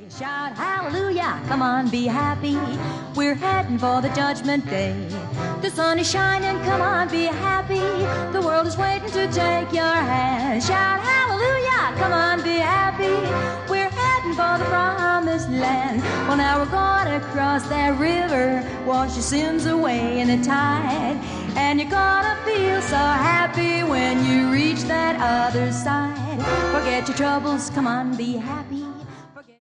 Shout hallelujah, come on, be happy. We're heading for the judgment day. The sun is shining, come on, be happy. The world is waiting to take your hand. Shout hallelujah, come on, be happy. We're heading for the promised land. Well, now we're gonna cross that river, wash your sins away in the tide. And you're gonna feel so happy when you reach that other side. Forget your troubles, come on, be happy.